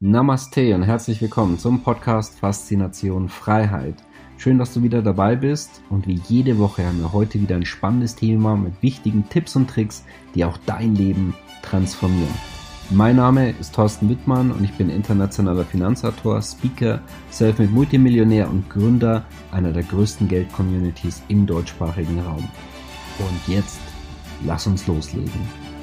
Namaste und herzlich willkommen zum Podcast Faszination Freiheit. Schön, dass du wieder dabei bist und wie jede Woche haben wir heute wieder ein spannendes Thema mit wichtigen Tipps und Tricks, die auch dein Leben transformieren. Mein Name ist Thorsten Wittmann und ich bin internationaler Finanzautor, Speaker, Selfmade Multimillionär und Gründer einer der größten Geld-Communities im deutschsprachigen Raum. Und jetzt, lass uns loslegen.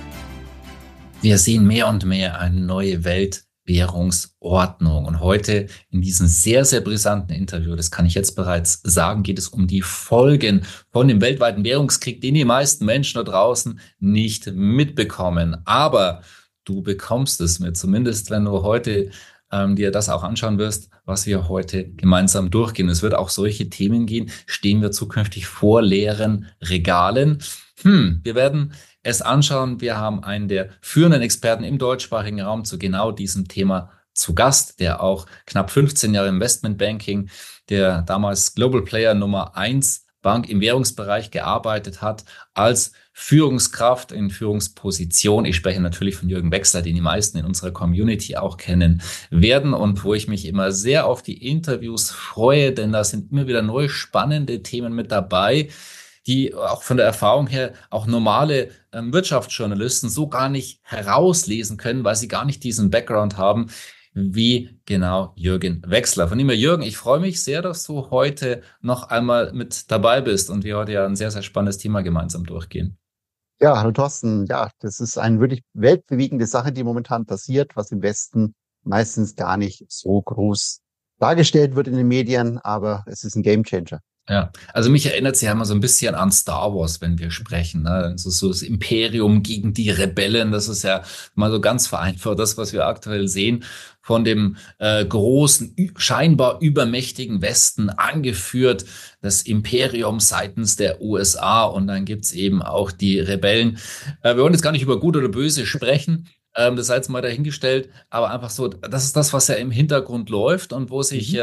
Wir sehen mehr und mehr eine neue Weltwährungsordnung. Und heute in diesem sehr, sehr brisanten Interview, das kann ich jetzt bereits sagen, geht es um die Folgen von dem weltweiten Währungskrieg, den die meisten Menschen da draußen nicht mitbekommen. Aber du bekommst es mit, zumindest wenn du heute dir das auch anschauen wirst, was wir heute gemeinsam durchgehen. Es wird auch solche Themen gehen. Stehen wir zukünftig vor leeren Regalen? Wir werden es anschauen. Wir haben einen der führenden Experten im deutschsprachigen Raum zu genau diesem Thema zu Gast, der auch knapp 15 Jahre im Investmentbanking, der damals Global Player Nummer 1 Bank im Währungsbereich gearbeitet hat, als Führungskraft in Führungsposition. Ich spreche natürlich von Jürgen Wechsler, den die meisten in unserer Community auch kennen werden und wo ich mich immer sehr auf die Interviews freue, denn da sind immer wieder neue spannende Themen mit dabei, die auch von der Erfahrung her auch normale Wirtschaftsjournalisten so gar nicht herauslesen können, weil sie gar nicht diesen Background haben, wie genau Jürgen Wechsler. Von dem her, Jürgen, ich freue mich sehr, dass du heute noch einmal mit dabei bist und wir heute ja ein sehr, sehr spannendes Thema gemeinsam durchgehen. Ja, hallo Thorsten. Ja, das ist eine wirklich weltbewegende Sache, die momentan passiert, was im Westen meistens gar nicht so groß dargestellt wird in den Medien, aber es ist ein Gamechanger. Ja, also mich erinnert es ja immer so ein bisschen an Star Wars, wenn wir sprechen, ne? Also so das Imperium gegen die Rebellen, das ist ja mal so ganz vereinfacht das, was wir aktuell sehen, von dem großen, scheinbar übermächtigen Westen angeführt, das Imperium seitens der USA und dann gibt's eben auch die Rebellen. Wir wollen jetzt gar nicht über Gut oder Böse sprechen. Das sei jetzt mal dahingestellt, aber einfach so, das ist das, was ja im Hintergrund läuft und wo sich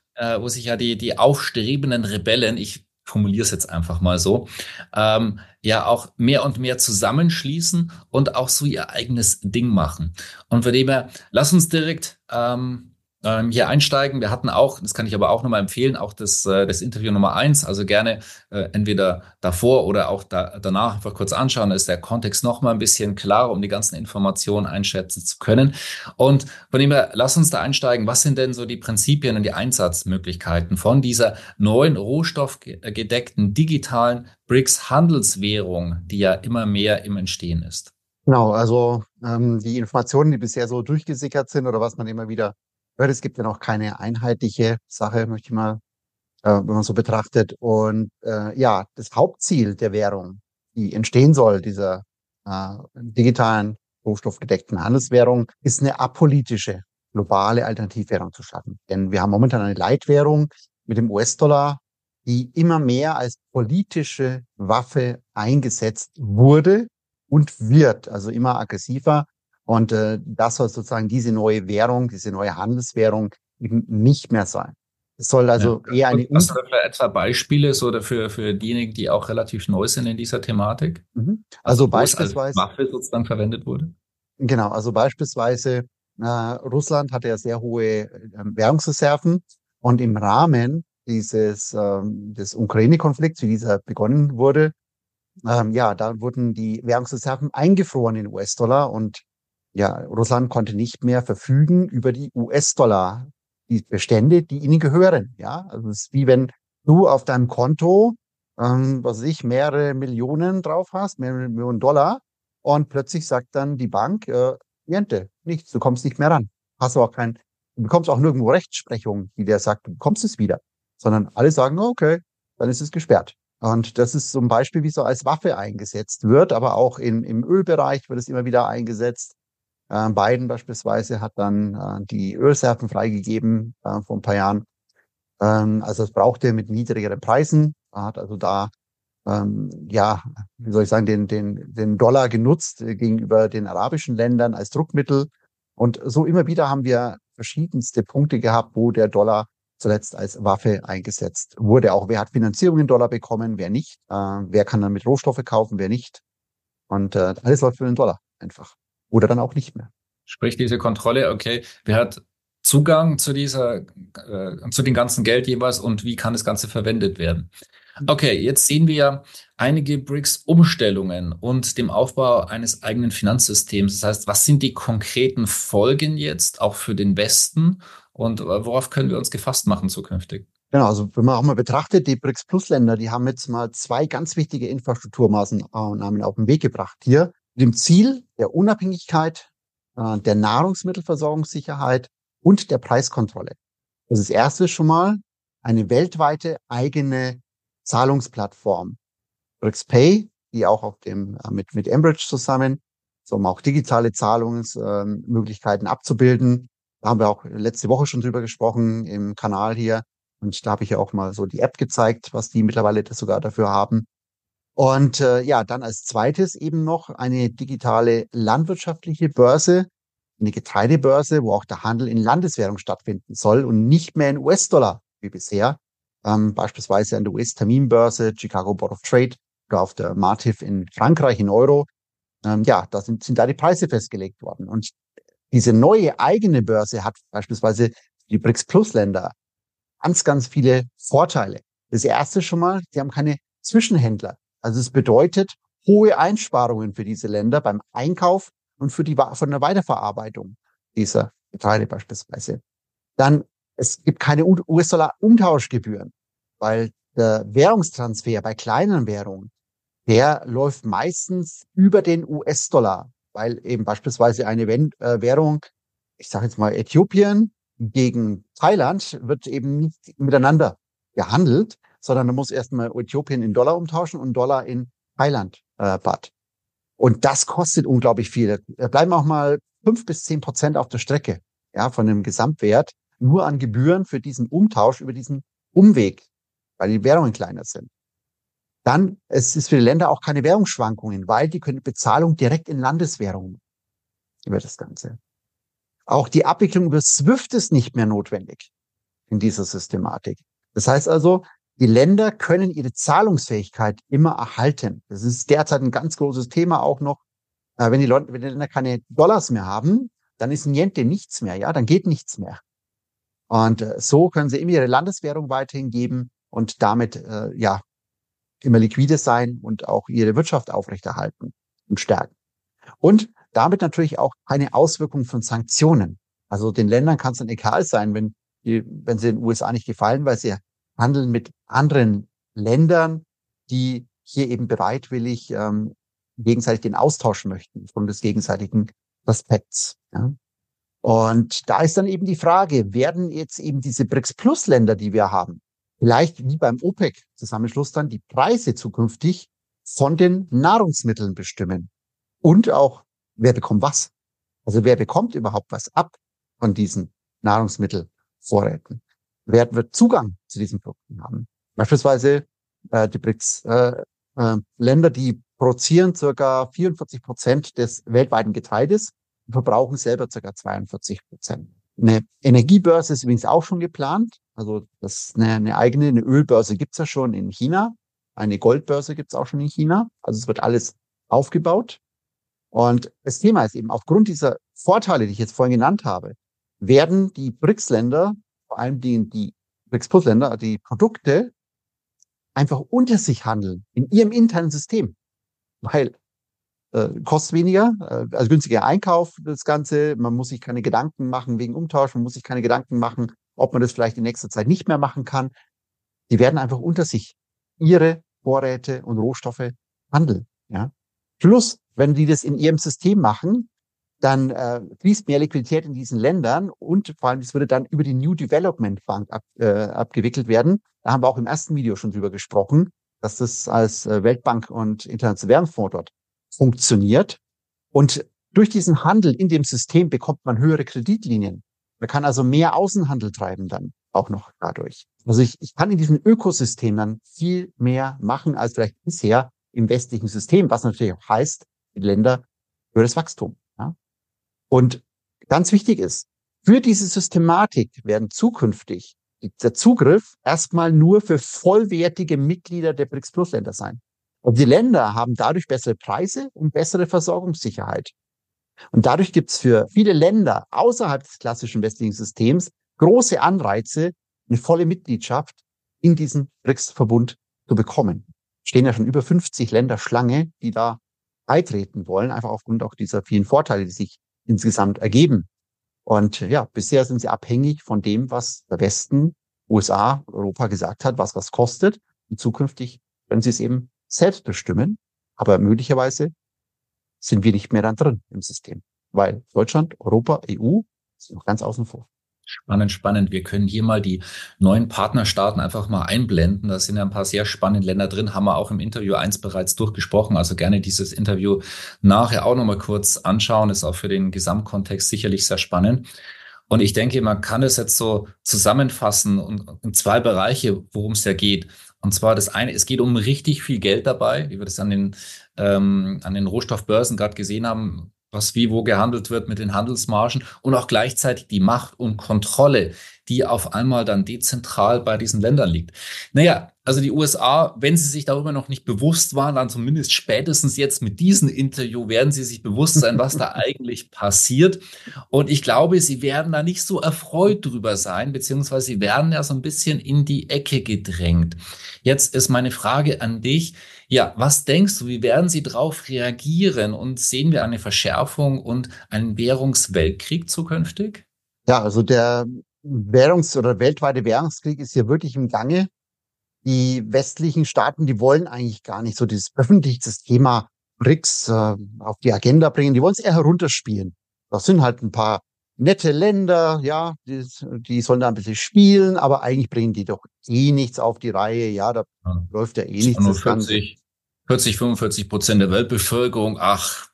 ja die aufstrebenden Rebellen, ich formuliere es jetzt einfach mal so, ja auch mehr und mehr zusammenschließen und auch so ihr eigenes Ding machen. Und von dem her, lass uns direkt hier einsteigen. Wir hatten auch, das kann ich aber auch nochmal empfehlen, auch das Interview Nummer 1, also gerne entweder davor oder auch danach einfach kurz anschauen, da ist der Kontext nochmal ein bisschen klarer, um die ganzen Informationen einschätzen zu können. Und von dem her, lass uns da einsteigen. Was sind denn so die Prinzipien und die Einsatzmöglichkeiten von dieser neuen rohstoffgedeckten digitalen BRICS-Handelswährung, die ja immer mehr im Entstehen ist? Genau, also die Informationen, die bisher so durchgesickert sind oder was man immer wieder hört, es gibt ja noch keine einheitliche Sache, möchte ich mal, wenn man so betrachtet. Und ja, das Hauptziel der Währung, die entstehen soll, dieser digitalen, rohstoffgedeckten Handelswährung, ist eine apolitische, globale Alternativwährung zu schaffen. Denn wir haben momentan eine Leitwährung mit dem US-Dollar, die immer mehr als politische Waffe eingesetzt wurde und wird, also immer aggressiver. Und das soll sozusagen diese neue Währung, diese neue Handelswährung eben nicht mehr sein. Es soll also eher eine... Hast du dafür etwa Beispiele so dafür für diejenigen, die auch relativ neu sind in dieser Thematik? Also wo es als beispielsweise... Waffe sozusagen verwendet wurde? Genau, also beispielsweise Russland hatte ja sehr hohe Währungsreserven und im Rahmen des Ukraine-Konflikts, wie dieser begonnen wurde, ja, da wurden die Währungsreserven eingefroren in US-Dollar und ja, Russland konnte nicht mehr verfügen über die US-Dollar, die Bestände, die ihnen gehören. Ja, also es ist wie wenn du auf deinem Konto, was weiß ich, mehrere Millionen drauf hast, mehrere Millionen Dollar und plötzlich sagt dann die Bank, Niente, nichts, du kommst nicht mehr ran. Hast aber auch du bekommst auch nirgendwo Rechtsprechung, die der sagt, du bekommst es wieder, sondern alle sagen, okay, dann ist es gesperrt. Und das ist so ein Beispiel, wie es so als Waffe eingesetzt wird, aber auch im Ölbereich wird es immer wieder eingesetzt. Biden beispielsweise hat dann die Ölreserven freigegeben vor ein paar Jahren. Also es brauchte mit niedrigeren Preisen, hat also da ja, wie soll ich sagen, den Dollar genutzt gegenüber den arabischen Ländern als Druckmittel. Und so immer wieder haben wir verschiedenste Punkte gehabt, wo der Dollar zuletzt als Waffe eingesetzt wurde. Auch wer hat Finanzierung in Dollar bekommen, wer nicht. Wer kann damit Rohstoffe kaufen, wer nicht. Und alles läuft für den Dollar einfach. Oder dann auch nicht mehr. Sprich, diese Kontrolle, okay, wer hat Zugang zu zu dem ganzen Geld jeweils und wie kann das Ganze verwendet werden. Okay, jetzt sehen wir einige BRICS-Umstellungen und dem Aufbau eines eigenen Finanzsystems. Das heißt, was sind die konkreten Folgen jetzt auch für den Westen und worauf können wir uns gefasst machen zukünftig? Genau, also wenn man auch mal betrachtet, die BRICS-Plus-Länder, die haben jetzt mal 2 ganz wichtige Infrastrukturmaßnahmen auf den Weg gebracht hier, mit dem Ziel der Unabhängigkeit, der Nahrungsmittelversorgungssicherheit und der Preiskontrolle. Das erste ist schon mal eine weltweite eigene Zahlungsplattform. BRICS Pay, die auch auf dem, mit Enbridge zusammen, so um auch digitale Zahlungsmöglichkeiten abzubilden. Da haben wir auch letzte Woche schon drüber gesprochen im Kanal hier. Und da habe ich ja auch mal so die App gezeigt, was die mittlerweile sogar dafür haben. Und ja, dann als zweites eben noch eine digitale landwirtschaftliche Börse, eine Getreidebörse, wo auch der Handel in Landeswährung stattfinden soll und nicht mehr in US-Dollar wie bisher. Beispielsweise an der US-Terminbörse, Chicago Board of Trade oder auf der MATIF in Frankreich in Euro. Ja, da sind da die Preise festgelegt worden. Und diese neue eigene Börse hat beispielsweise die BRICS-Plus-Länder ganz viele Vorteile. Das erste schon mal, sie haben keine Zwischenhändler. Also es bedeutet hohe Einsparungen für diese Länder beim Einkauf und von der Weiterverarbeitung dieser Getreide beispielsweise. Dann, es gibt keine US-Dollar-Umtauschgebühren, weil der Währungstransfer bei kleinen Währungen, der läuft meistens über den US-Dollar, weil eben beispielsweise eine Währung, ich sage jetzt mal Äthiopien gegen Thailand, wird eben nicht miteinander gehandelt, sondern da muss erstmal Äthiopien in Dollar umtauschen und Dollar in Thailand Baht. Und das kostet unglaublich viel. Da bleiben auch mal 5-10% auf der Strecke, ja, von dem Gesamtwert, nur an Gebühren für diesen Umtausch über diesen Umweg, weil die Währungen kleiner sind. Dann, es ist für die Länder auch keine Währungsschwankungen, weil die können Bezahlung direkt in Landeswährungen über das Ganze. Auch die Abwicklung über SWIFT ist nicht mehr notwendig in dieser Systematik. Das heißt also, die Länder können ihre Zahlungsfähigkeit immer erhalten. Das ist derzeit ein ganz großes Thema auch noch. Wenn die Länder keine Dollars mehr haben, dann ist niente nichts mehr, ja, dann geht nichts mehr. Und so können sie immer ihre Landeswährung weiterhin geben und damit ja immer liquide sein und auch ihre Wirtschaft aufrechterhalten und stärken. Und damit natürlich auch keine Auswirkungen von Sanktionen. Also den Ländern kann es dann egal sein, wenn sie den USA nicht gefallen, weil sie handeln mit anderen Ländern, die hier eben bereitwillig gegenseitig den austauschen möchten, von des gegenseitigen Respekts. Ja. Und da ist dann eben die Frage, werden jetzt eben diese BRICS-Plus-Länder, die wir haben, vielleicht wie beim OPEC-Zusammenschluss dann die Preise zukünftig von den Nahrungsmitteln bestimmen? Und auch, wer bekommt was? Also wer bekommt überhaupt was ab von diesen Nahrungsmittelvorräten? Wer wird Zugang zu diesen Produkten haben? Beispielsweise die BRICS-Länder, die produzieren circa 44% des weltweiten Getreides und verbrauchen selber circa 42%. Eine Energiebörse ist übrigens auch schon geplant. Also das eine eigene, eine Ölbörse gibt's ja schon in China. Eine Goldbörse gibt's auch schon in China. Also es wird alles aufgebaut. Und das Thema ist eben, aufgrund dieser Vorteile, die ich jetzt vorhin genannt habe, werden die BRICS-Länder, vor allem die BRICS-Plus-Länder, die Produkte einfach unter sich handeln, in ihrem internen System. Weil kostet weniger, also günstiger Einkauf, das Ganze. Man muss sich keine Gedanken machen wegen Umtausch, man muss sich keine Gedanken machen, ob man das vielleicht in nächster Zeit nicht mehr machen kann. Die werden einfach unter sich ihre Vorräte und Rohstoffe handeln. Ja. Plus, wenn die das in ihrem System machen, dann fließt mehr Liquidität in diesen Ländern und vor allem, das würde dann über die New Development Fund abgewickelt werden. Da haben wir auch im ersten Video schon drüber gesprochen, dass das als Weltbank und Internationaler Währungsfonds dort funktioniert. Und durch diesen Handel in dem System bekommt man höhere Kreditlinien. Man kann also mehr Außenhandel treiben dann auch noch dadurch. Also ich kann in diesem Ökosystem dann viel mehr machen als vielleicht bisher im westlichen System, was natürlich auch heißt, die Länder höheres Wachstum. Ja? Und ganz wichtig ist, für diese Systematik werden zukünftig der Zugriff erstmal nur für vollwertige Mitglieder der BRICS-Plus-Länder sein. Und die Länder haben dadurch bessere Preise und bessere Versorgungssicherheit. Und dadurch gibt es für viele Länder außerhalb des klassischen westlichen Systems große Anreize, eine volle Mitgliedschaft in diesen BRICS-Verbund zu bekommen. Stehen ja schon über 50 Länder Schlange, die da beitreten wollen, einfach aufgrund auch dieser vielen Vorteile, die sich insgesamt ergeben. Und ja, bisher sind sie abhängig von dem, was der Westen, USA, Europa gesagt hat, was kostet. Und zukünftig können sie es eben selbst bestimmen. Aber möglicherweise sind wir nicht mehr dann drin im System, weil Deutschland, Europa, EU sind noch ganz außen vor. Spannend, spannend. Wir können hier mal die neuen Partnerstaaten einfach mal einblenden. Da sind ja ein paar sehr spannende Länder drin, haben wir auch im Interview 1 bereits durchgesprochen. Also gerne dieses Interview nachher auch nochmal kurz anschauen. Ist auch für den Gesamtkontext sicherlich sehr spannend. Und ich denke, man kann es jetzt so zusammenfassen und in zwei Bereiche, worum es ja geht. Und zwar das eine, es geht um richtig viel Geld dabei, wie wir das an den Rohstoffbörsen gerade gesehen haben, was wie wo gehandelt wird mit den Handelsmargen und auch gleichzeitig die Macht und Kontrolle, die auf einmal dann dezentral bei diesen Ländern liegt. Naja, also die USA, wenn sie sich darüber noch nicht bewusst waren, dann zumindest spätestens jetzt mit diesem Interview werden sie sich bewusst sein, was da eigentlich passiert. Und ich glaube, sie werden da nicht so erfreut drüber sein, beziehungsweise sie werden ja so ein bisschen in die Ecke gedrängt. Jetzt ist meine Frage an dich. Ja, was denkst du, wie werden sie darauf reagieren und sehen wir eine Verschärfung und einen Währungsweltkrieg zukünftig? Ja, also der oder weltweite Währungskrieg ist hier wirklich im Gange. Die westlichen Staaten, die wollen eigentlich gar nicht so das Thema BRICS auf die Agenda bringen. Die wollen es eher herunterspielen. Das sind halt ein paar nette Länder, ja, die sollen da ein bisschen spielen, aber eigentlich bringen die doch eh nichts auf die Reihe. Ja, da läuft ja eh Ist nichts nur das Ganze. 45% der Weltbevölkerung. Ach,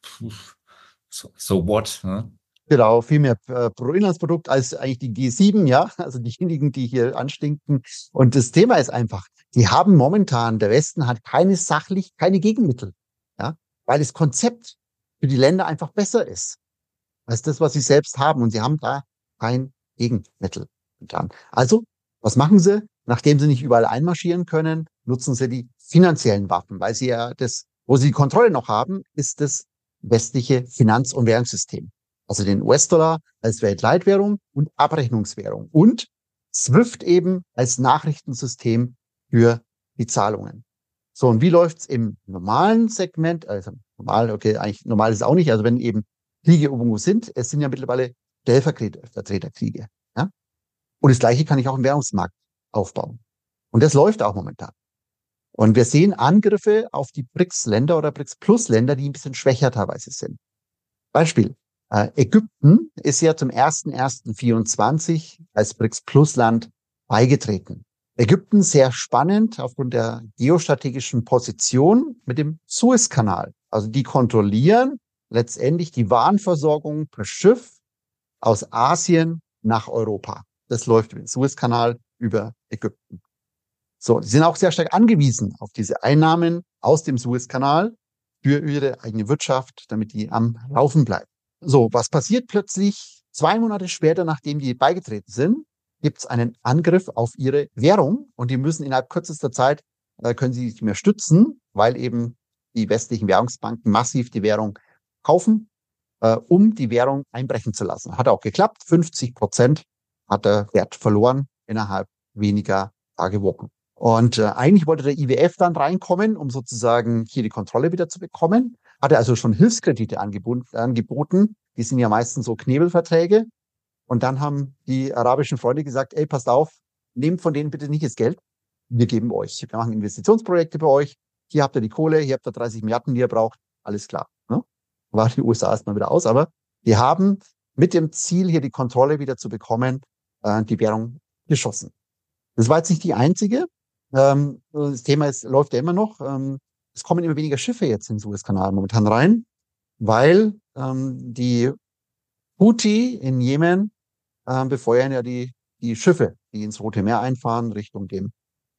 so what? Ne? Genau, viel mehr Bruttoinlandsprodukt als eigentlich die G7, ja, also diejenigen, die hier anstinken. Und das Thema ist einfach, die haben momentan, der Westen hat keine Gegenmittel, ja, weil das Konzept für die Länder einfach besser ist als das, was sie selbst haben. Und sie haben da kein Gegenmittel getan. Also, was machen sie? Nachdem sie nicht überall einmarschieren können, nutzen sie die finanziellen Waffen, weil sie ja wo sie die Kontrolle noch haben, ist das westliche Finanz- und Währungssystem. Also den US-Dollar als Weltleitwährung und Abrechnungswährung und SWIFT eben als Nachrichtensystem für die Zahlungen. So, und wie läuft's im normalen Segment? Also normal, okay, eigentlich normal ist es auch nicht. Also wenn eben Kriege irgendwo sind, es sind ja mittlerweile Stellvertreterkriege. Ja? Und das Gleiche kann ich auch im Währungsmarkt aufbauen. Und das läuft auch momentan. Und wir sehen Angriffe auf die BRICS-Länder oder BRICS-Plus-Länder, die ein bisschen schwächer teilweise sind. Beispiel. Ägypten ist ja zum 01.01.24 als BRICS-Plus-Land beigetreten. Ägypten sehr spannend aufgrund der geostrategischen Position mit dem Suezkanal. Also die kontrollieren letztendlich die Warenversorgung per Schiff aus Asien nach Europa. Das läuft über den Suezkanal über Ägypten. So, die sind auch sehr stark angewiesen auf diese Einnahmen aus dem Suezkanal für ihre eigene Wirtschaft, damit die am Laufen bleibt. So, was passiert plötzlich 2 Monate später, nachdem die beigetreten sind, gibt es einen Angriff auf ihre Währung und die müssen innerhalb kürzester Zeit, können sie nicht mehr stützen, weil eben die westlichen Währungsbanken massiv die Währung kaufen, um die Währung einbrechen zu lassen. Hat auch geklappt. 50% hat der Wert verloren innerhalb weniger Tage, Wochen. Und eigentlich wollte der IWF dann reinkommen, um sozusagen hier die Kontrolle wieder zu bekommen. Hatte also schon Hilfskredite angeboten. Die sind ja meistens so Knebelverträge. Und dann haben die arabischen Freunde gesagt, ey, passt auf, nehmt von denen bitte nicht das Geld. Wir geben euch. Wir machen Investitionsprojekte bei euch. Hier habt ihr die Kohle, hier habt ihr 30 Milliarden, die ihr braucht. Alles klar. Ne? War die USA erstmal wieder aus. Aber die haben mit dem Ziel, hier die Kontrolle wieder zu bekommen, die Währung geschossen. Das war jetzt nicht die einzige. Das Thema läuft ja immer noch. Es kommen immer weniger Schiffe jetzt in den Suezkanal momentan rein, weil die Houthi in Jemen befeuern ja die Schiffe, die ins Rote Meer einfahren, Richtung dem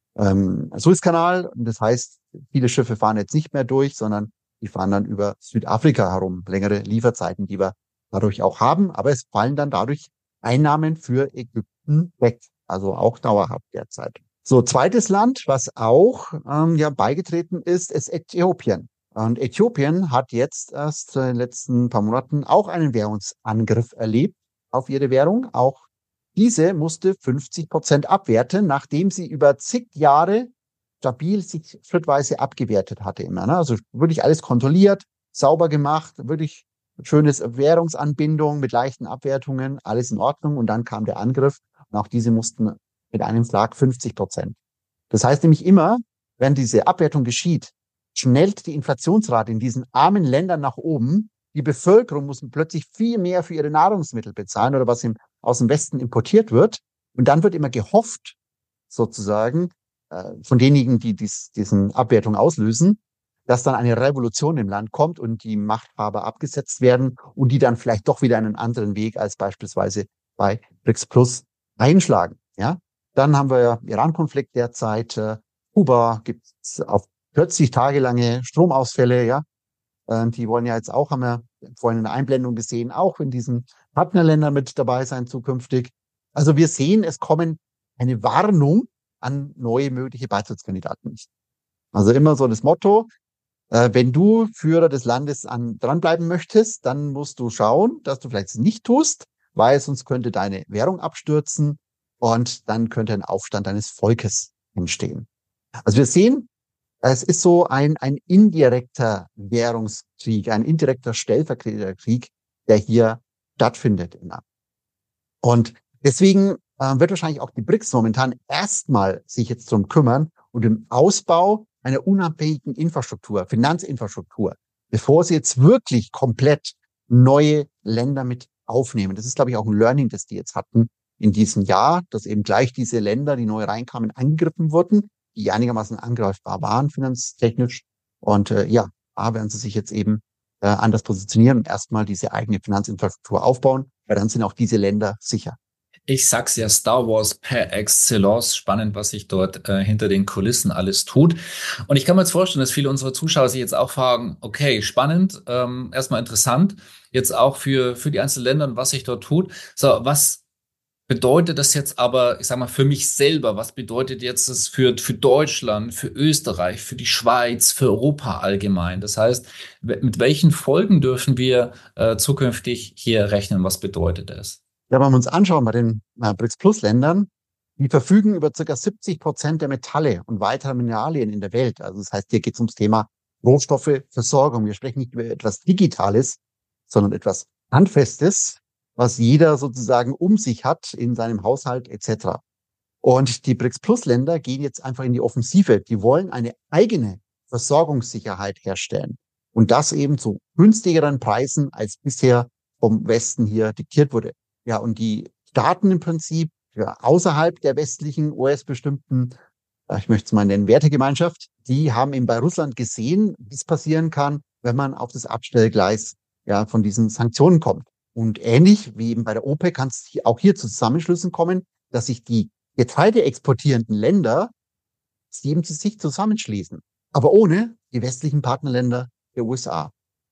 Suezkanal. Und das heißt, viele Schiffe fahren jetzt nicht mehr durch, sondern die fahren dann über Südafrika herum. Längere Lieferzeiten, die wir dadurch auch haben. Aber es fallen dann dadurch Einnahmen für Ägypten weg. Also auch dauerhaft derzeit. So, zweites Land, was auch beigetreten ist Äthiopien. Und Äthiopien hat jetzt erst in den letzten paar Monaten auch einen Währungsangriff erlebt auf ihre Währung. Auch diese musste 50% abwerten, nachdem sie über zig Jahre stabil sich schrittweise abgewertet hatte immer. Ne? Also wirklich alles kontrolliert, sauber gemacht, wirklich schönes Währungsanbindung mit leichten Abwertungen, alles in Ordnung. Und dann kam der Angriff und auch diese mussten mit einem Schlag 50%. Das heißt nämlich immer, wenn diese Abwertung geschieht, schnellt die Inflationsrate in diesen armen Ländern nach oben. Die Bevölkerung muss plötzlich viel mehr für ihre Nahrungsmittel bezahlen oder was aus dem Westen importiert wird. Und dann wird immer gehofft, sozusagen, von denjenigen, die diesen Abwertung auslösen, dass dann eine Revolution im Land kommt und die Machthaber abgesetzt werden und die dann vielleicht doch wieder einen anderen Weg als beispielsweise bei BRICS Plus einschlagen. Ja, dann haben wir ja Iran-Konflikt derzeit. Kuba gibt es auf plötzlich tagelange Stromausfälle. Ja, die wollen ja jetzt auch, haben wir vorhin in der Einblendung gesehen, auch in diesen Partnerländern mit dabei sein zukünftig. Also wir sehen, es kommen eine Warnung an neue mögliche Beitrittskandidaten. Also immer so das Motto, wenn du Führer des Landes dranbleiben möchtest, dann musst du schauen, dass du vielleicht es nicht tust, weil sonst könnte deine Währung abstürzen und dann könnte ein Aufstand deines Volkes entstehen. Also wir sehen, es ist so ein indirekter Währungskrieg, ein indirekter Stellvertreterkrieg, der hier stattfindet. Und deswegen wird wahrscheinlich auch die BRICS momentan erstmal sich jetzt drum kümmern und im Ausbau einer unabhängigen Infrastruktur, Finanzinfrastruktur, bevor sie jetzt wirklich komplett neue Länder mit aufnehmen. Das ist, glaube ich, auch ein Learning, das die jetzt hatten in diesem Jahr, dass eben gleich diese Länder, die neu reinkamen, angegriffen wurden, die einigermaßen angreifbar waren, finanztechnisch. Und da werden sie sich jetzt eben anders positionieren und erstmal diese eigene Finanzinfrastruktur aufbauen, weil dann sind auch diese Länder sicher. Ich sag's ja, Star Wars per excellence. Spannend, was sich dort hinter den Kulissen alles tut. Und ich kann mir jetzt vorstellen, dass viele unserer Zuschauer sich jetzt auch fragen, okay, spannend, erstmal interessant, jetzt auch für die einzelnen Länder und was sich dort tut. So, was bedeutet das jetzt aber, ich sag mal, für mich selber? Was bedeutet jetzt das für Deutschland, für Österreich, für die Schweiz, für Europa allgemein? Das heißt, mit welchen Folgen dürfen wir zukünftig hier rechnen? Was bedeutet das? Ja, wenn wir uns anschauen bei den BRICS-Plus-Ländern, die verfügen über ca. 70% der Metalle und weiterer Mineralien in der Welt. Also das heißt, hier geht es ums Thema Rohstoffeversorgung. Wir sprechen nicht über etwas Digitales, sondern etwas Handfestes, was jeder sozusagen um sich hat in seinem Haushalt etc. Und die BRICS-Plus-Länder gehen jetzt einfach in die Offensive. Die wollen eine eigene Versorgungssicherheit herstellen. Und das eben zu günstigeren Preisen, als bisher vom Westen hier diktiert wurde. Ja, und die Staaten im Prinzip außerhalb der westlichen US-bestimmten, ich möchte es mal nennen, Wertegemeinschaft, die haben eben bei Russland gesehen, wie es passieren kann, wenn man auf das Abstellgleis von diesen Sanktionen kommt. Und ähnlich wie eben bei der OPEC kann es auch hier zu Zusammenschlüssen kommen, dass sich die getreideexportierenden Länder eben zu sich zusammenschließen, aber ohne die westlichen Partnerländer der USA.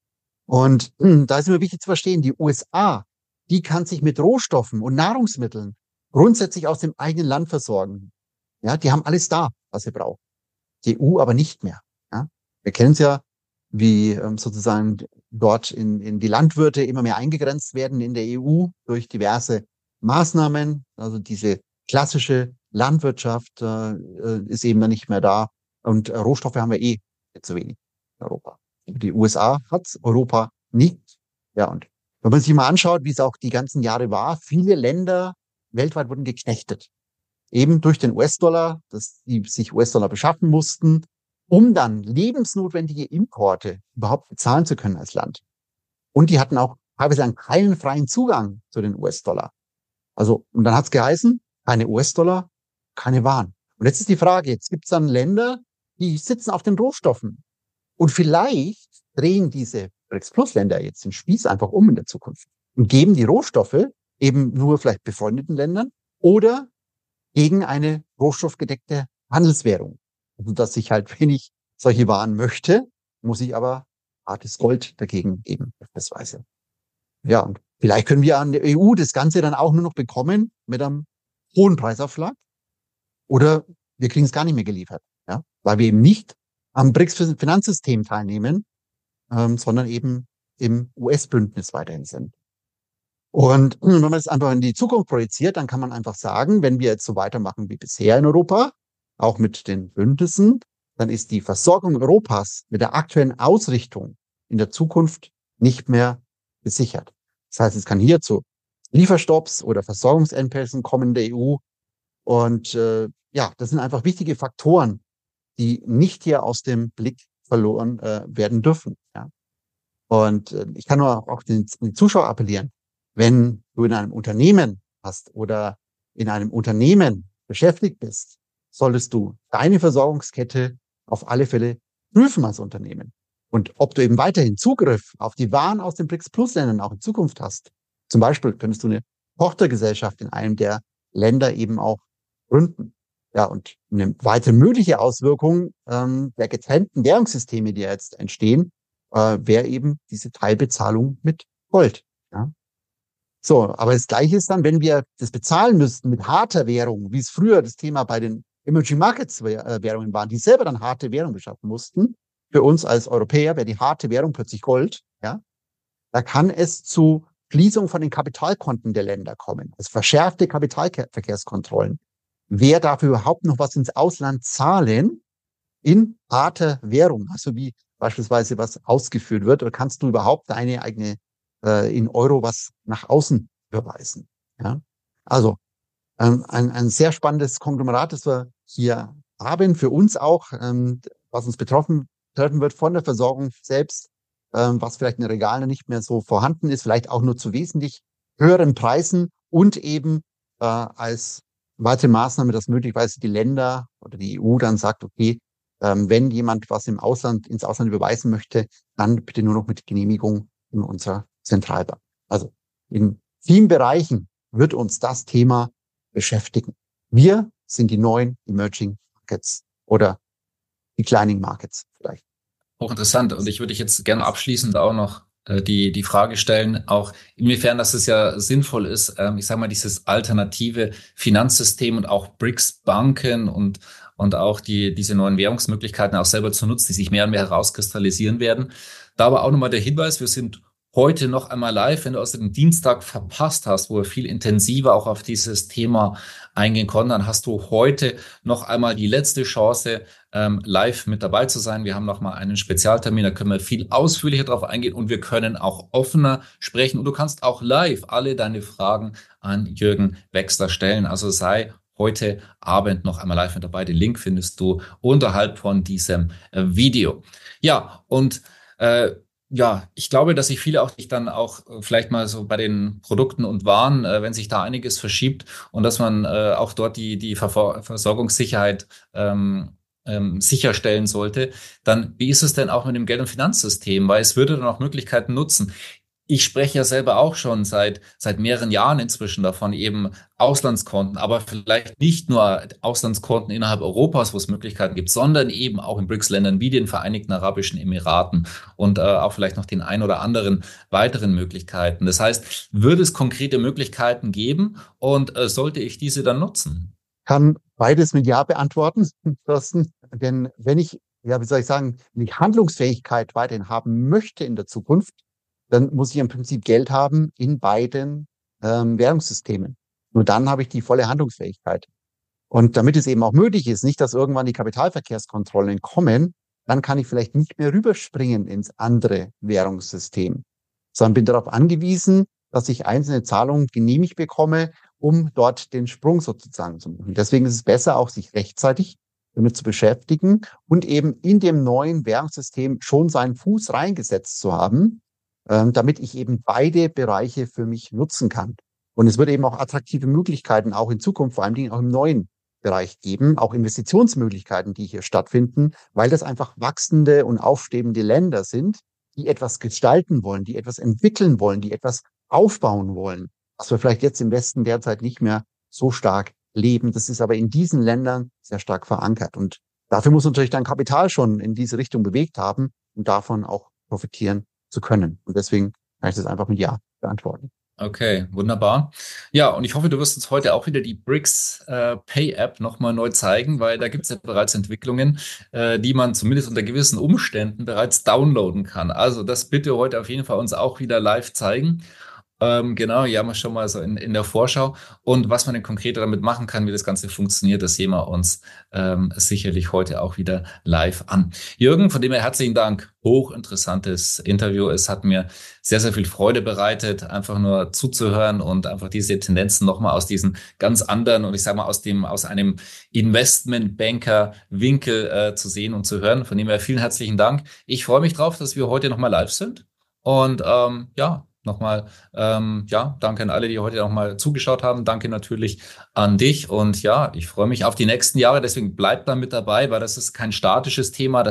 Und da ist immer wichtig zu verstehen, die USA, die kann sich mit Rohstoffen und Nahrungsmitteln grundsätzlich aus dem eigenen Land versorgen. Ja, die haben alles da, was sie brauchen. Die EU aber nicht mehr. Ja? Wir kennen es ja, wie sozusagen dort in die Landwirte immer mehr eingegrenzt werden in der EU durch diverse Maßnahmen. Also diese klassische Landwirtschaft ist eben dann nicht mehr da. Und Rohstoffe haben wir zu wenig in Europa. Die USA hat's, Europa nicht. Ja, und wenn man sich mal anschaut, wie es auch die ganzen Jahre war, viele Länder weltweit wurden geknechtet. Eben durch den US-Dollar, dass die sich US-Dollar beschaffen mussten, um dann lebensnotwendige Importe überhaupt bezahlen zu können als Land. Und die hatten auch teilweise einen keinen freien Zugang zu den US-Dollar. Also, und dann hat es geheißen, keine US-Dollar, keine Waren. Und jetzt ist die Frage, jetzt gibt es dann Länder, die sitzen auf den Rohstoffen. Und vielleicht drehen diese BRICS-Plus-Länder jetzt den Spieß einfach um in der Zukunft und geben die Rohstoffe eben nur vielleicht befreundeten Ländern oder gegen eine rohstoffgedeckte Handelswährung. Also, dass ich halt, wenn ich solche Waren möchte, muss ich aber hartes Gold dagegen geben, beispielsweise. Ja, und vielleicht können wir an der EU das Ganze dann auch nur noch bekommen mit einem hohen Preisaufschlag oder wir kriegen es gar nicht mehr geliefert, ja, weil wir eben nicht am BRICS-Finanzsystem teilnehmen, sondern eben im US-Bündnis weiterhin sind. Und wenn man das einfach in die Zukunft projiziert, dann kann man einfach sagen, wenn wir jetzt so weitermachen wie bisher in Europa, auch mit den Bündnissen, dann ist die Versorgung Europas mit der aktuellen Ausrichtung in der Zukunft nicht mehr gesichert. Das heißt, es kann hier zu Lieferstopps oder Versorgungsengpässen kommen in der EU. Und das sind einfach wichtige Faktoren, die nicht hier aus dem Blick verloren werden dürfen. Ja? Und ich kann nur auch den Zuschauer appellieren, wenn du in einem Unternehmen hast oder in einem Unternehmen beschäftigt bist, solltest du deine Versorgungskette auf alle Fälle prüfen als Unternehmen. Und ob du eben weiterhin Zugriff auf die Waren aus den BRICS-Plus-Ländern auch in Zukunft hast. Zum Beispiel könntest du eine Tochtergesellschaft in einem der Länder eben auch gründen. Ja, und eine weitere mögliche Auswirkung der getrennten Währungssysteme, die jetzt entstehen, wäre eben diese Teilbezahlung mit Gold. Ja. So, aber das Gleiche ist dann, wenn wir das bezahlen müssten mit harter Währung, wie es früher das Thema bei den Emerging Markets Währungen waren, die selber dann harte Währung beschaffen mussten. Für uns als Europäer wäre die harte Währung plötzlich Gold. Ja, da kann es zu Schließung von den Kapitalkonten der Länder kommen. Also verschärfte Kapitalverkehrskontrollen. Wer dafür überhaupt noch was ins Ausland zahlen in harter Währung, also wie beispielsweise was ausgeführt wird, oder kannst du überhaupt deine eigene in Euro was nach außen überweisen? Ja? Also ein sehr spannendes Konglomerat, das wir hier haben, für uns auch, was uns treffen wird von der Versorgung selbst, was vielleicht in den Regalen nicht mehr so vorhanden ist, vielleicht auch nur zu wesentlich höheren Preisen und eben als weitere Maßnahme, dass möglicherweise die Länder oder die EU dann sagt, okay, wenn jemand was ins Ausland überweisen möchte, dann bitte nur noch mit Genehmigung in unserer Zentralbank. Also in vielen Bereichen wird uns das Thema beschäftigen. Wir sind die neuen Emerging Markets oder Declining Markets vielleicht. Hochinteressant. Und ich würde dich jetzt gerne abschließend auch noch die Frage stellen, auch inwiefern dass es ja sinnvoll ist, ich sage mal, dieses alternative Finanzsystem und auch BRICS-Banken und auch diese neuen Währungsmöglichkeiten auch selber zu nutzen, die sich mehr und mehr herauskristallisieren werden. Da aber auch nochmal der Hinweis, wir sind heute noch einmal live, wenn du aus dem Dienstag verpasst hast, wo wir viel intensiver auch auf dieses Thema eingehen konnten, dann hast du heute noch einmal die letzte Chance, live mit dabei zu sein. Wir haben noch mal einen Spezialtermin, da können wir viel ausführlicher drauf eingehen und wir können auch offener sprechen und du kannst auch live alle deine Fragen an Jürgen Wechsler stellen. Also sei heute Abend noch einmal live mit dabei. Den Link findest du unterhalb von diesem Video. Ja, und ich glaube, dass sich viele auch sich dann auch vielleicht mal so bei den Produkten und Waren, wenn sich da einiges verschiebt und dass man auch dort die Versorgungssicherheit sicherstellen sollte, dann wie ist es denn auch mit dem Geld- und Finanzsystem? Weil es würde dann auch Möglichkeiten nutzen. Ich spreche ja selber auch schon seit mehreren Jahren inzwischen davon, eben Auslandskonten, aber vielleicht nicht nur Auslandskonten innerhalb Europas, wo es Möglichkeiten gibt, sondern eben auch in BRICS-Ländern wie den Vereinigten Arabischen Emiraten und auch vielleicht noch den ein oder anderen weiteren Möglichkeiten. Das heißt, würde es konkrete Möglichkeiten geben und sollte ich diese dann nutzen? Kann beides mit Ja beantworten, Thorsten. Denn wenn ich, wenn ich Handlungsfähigkeit weiterhin haben möchte in der Zukunft, dann muss ich im Prinzip Geld haben in beiden Währungssystemen. Nur dann habe ich die volle Handlungsfähigkeit. Und damit es eben auch möglich ist, nicht, dass irgendwann die Kapitalverkehrskontrollen kommen, dann kann ich vielleicht nicht mehr rüberspringen ins andere Währungssystem, sondern bin darauf angewiesen, dass ich einzelne Zahlungen genehmigt bekomme, um dort den Sprung sozusagen zu machen. Deswegen ist es besser, auch sich rechtzeitig damit zu beschäftigen und eben in dem neuen Währungssystem schon seinen Fuß reingesetzt zu haben, damit ich eben beide Bereiche für mich nutzen kann. Und es wird eben auch attraktive Möglichkeiten auch in Zukunft, vor allen Dingen auch im neuen Bereich geben, auch Investitionsmöglichkeiten, die hier stattfinden, weil das einfach wachsende und aufstrebende Länder sind, die etwas gestalten wollen, die etwas entwickeln wollen, die etwas aufbauen wollen, was wir vielleicht jetzt im Westen derzeit nicht mehr so stark leben. Das ist aber in diesen Ländern sehr stark verankert. Und dafür muss natürlich dann Kapital schon in diese Richtung bewegt haben und davon auch profitieren zu können. Und deswegen kann ich das einfach mit Ja beantworten. Okay, wunderbar. Ja, und ich hoffe, du wirst uns heute auch wieder die Brix Pay App nochmal neu zeigen, weil da gibt es ja bereits Entwicklungen, die man zumindest unter gewissen Umständen bereits downloaden kann. Also das bitte heute auf jeden Fall uns auch wieder live zeigen. Genau, ja, mal schon mal so in der Vorschau. Und was man denn konkreter damit machen kann, wie das Ganze funktioniert, das sehen wir uns sicherlich heute auch wieder live an. Jürgen, von dem her herzlichen Dank. Hochinteressantes Interview. Es hat mir sehr, sehr viel Freude bereitet, einfach nur zuzuhören und einfach diese Tendenzen nochmal aus diesen ganz anderen und ich sage mal aus einem Investmentbanker-Winkel zu sehen und zu hören. Von dem her vielen herzlichen Dank. Ich freue mich drauf, dass wir heute nochmal live sind. Und ja, nochmal, ja, danke an alle, die heute nochmal zugeschaut haben. Danke natürlich an dich. Und ja, ich freue mich auf die nächsten Jahre. Deswegen bleibt da mit dabei, weil das ist kein statisches Thema.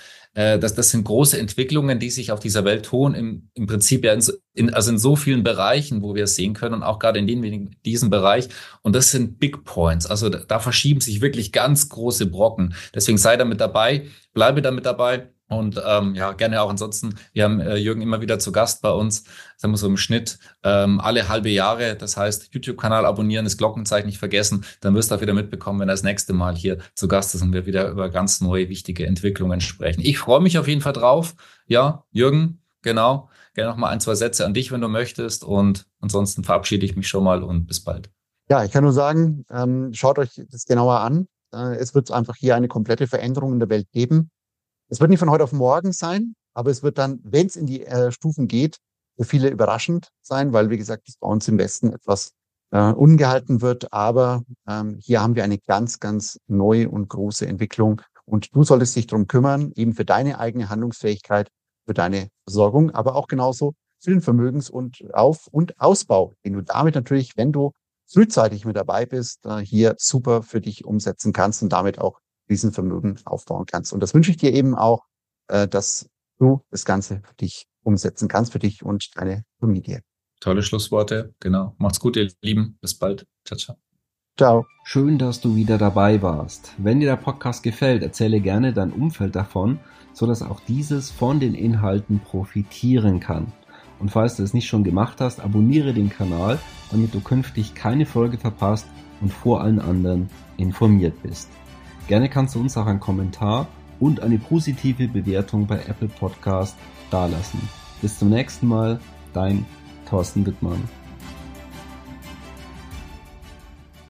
Das sind große Entwicklungen, die sich auf dieser Welt tun. Im Prinzip ja also in so vielen Bereichen, wo wir es sehen können und auch gerade in diesem Bereich. Und das sind Big Points. Also da verschieben sich wirklich ganz große Brocken. Deswegen sei da mit dabei, bleibe da mit dabei. Und ja, gerne auch ansonsten. Wir haben Jürgen immer wieder zu Gast bei uns, sagen wir so im Schnitt alle halbe Jahre. Das heißt, YouTube-Kanal abonnieren, das Glockenzeichen nicht vergessen. Dann wirst du auch wieder mitbekommen, wenn er das nächste Mal hier zu Gast ist und wir wieder über ganz neue, wichtige Entwicklungen sprechen. Ich freue mich auf jeden Fall drauf. Ja, Jürgen, genau. Gerne noch mal ein, zwei Sätze an dich, wenn du möchtest. Und ansonsten verabschiede ich mich schon mal und bis bald. Ja, ich kann nur sagen, schaut euch das genauer an. Es wird einfach hier eine komplette Veränderung in der Welt geben. Es wird nicht von heute auf morgen sein, aber es wird dann, wenn es in die Stufen geht, für viele überraschend sein, weil, wie gesagt, das bei uns im Westen etwas ungehalten wird. Aber hier haben wir eine ganz, ganz neue und große Entwicklung. Und du solltest dich darum kümmern, eben für deine eigene Handlungsfähigkeit, für deine Versorgung, aber auch genauso für den Vermögens- und Ausbau, den du damit natürlich, wenn du frühzeitig mit dabei bist, hier super für dich umsetzen kannst und damit auch Riesenvermögen aufbauen kannst. Und das wünsche ich dir eben auch, dass du das Ganze für dich umsetzen kannst, für dich und deine Familie. Tolle Schlussworte. Genau. Macht's gut, ihr Lieben. Bis bald. Ciao, ciao. Ciao. Schön, dass du wieder dabei warst. Wenn dir der Podcast gefällt, erzähle gerne dein Umfeld davon, sodass auch dieses von den Inhalten profitieren kann. Und falls du es nicht schon gemacht hast, abonniere den Kanal, damit du künftig keine Folge verpasst und vor allen anderen informiert bist. Gerne kannst du uns auch einen Kommentar und eine positive Bewertung bei Apple Podcast dalassen. Bis zum nächsten Mal, dein Thorsten Wittmann.